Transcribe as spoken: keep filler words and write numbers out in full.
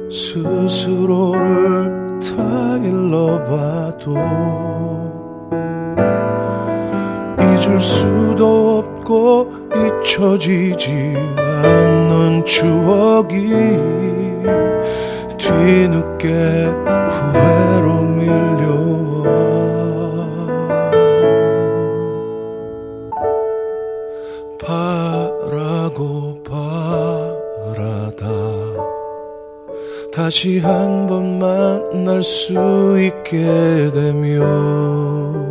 스스로를 다 일러봐도 잊을 수도 없고 잊혀지지 않는 추억이 뒤늦게 후회로 밀려와 바라고 바라다 다시 한번 만날 수 있게 되면